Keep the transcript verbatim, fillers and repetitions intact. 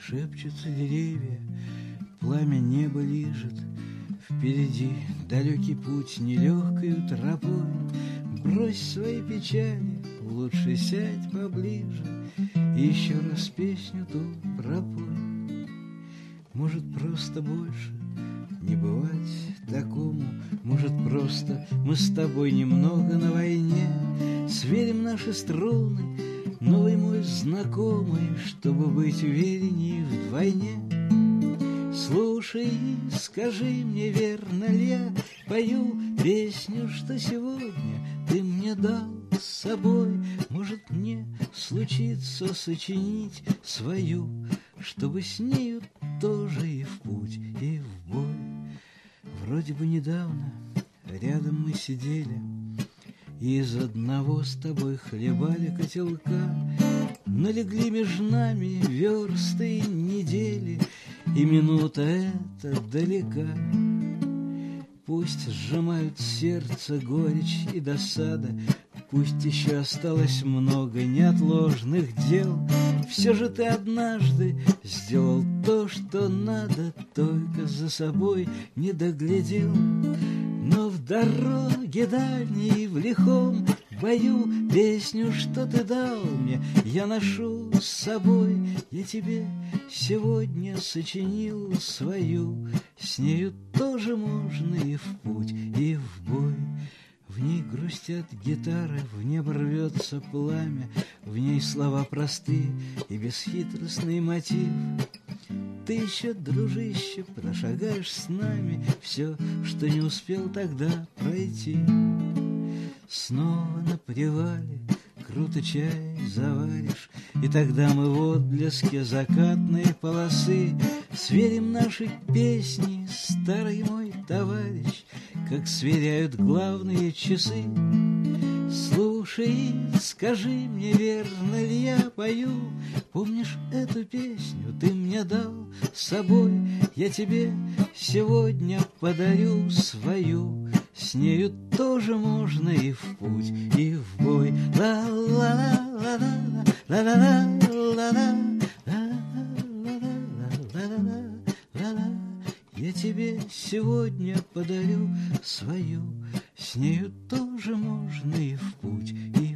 Шепчутся деревья, пламя неба лижет. Впереди далекий путь нелегкою тропой. Брось свои печали, лучше сядь поближе и еще раз песню ту пропой. Может, просто больше не бывать такому. Может, просто мы с тобой немного на войне. Сверим наши струны, новый мой знакомый, чтобы быть уверенней вдвойне. Слушай, скажи мне, верно ли я пою песню, что сегодня ты мне дал с собой? Может, мне случится сочинить свою, чтобы с нею тоже и в путь, и в бой. Вроде бы недавно рядом мы сидели и из одного с тобой хлебали котелка. Налегли между нами версты и недели, и минута эта далека. Пусть сжимают сердце горечь и досада, пусть еще осталось много неотложных дел. Все же ты однажды сделал то, что надо, только за собой не доглядел. Но в дороге дальней, в лихом бою, песню, что ты дал мне, я ношу с собой. Я тебе сегодня сочинил свою, с нею тоже можно и в путь, и в бой. В ней грустят гитары, в небо рвется пламя, в ней слова простые и бесхитростный мотив. Ты еще, дружище, прошагаешь с нами все, что не успел тогда пройти. Снова на привале круто чай заваришь, и тогда мы в отблеске закатной полосы сверим наши песни, старый мой товарищ, как сверяют главные часы. Слушай, скажи мне, верно ли я пою? Помнишь эту песню ты мне дал с собой? Я тебе сегодня подарю свою, с нею тоже можно и в путь, и в бой. Ла-ла-ла-ла-ла, ла-ла-ла-ла-ла, ла-ла-ла-ла-ла. Я тебе сегодня подарю свою, с нею тоже можно и в путь, и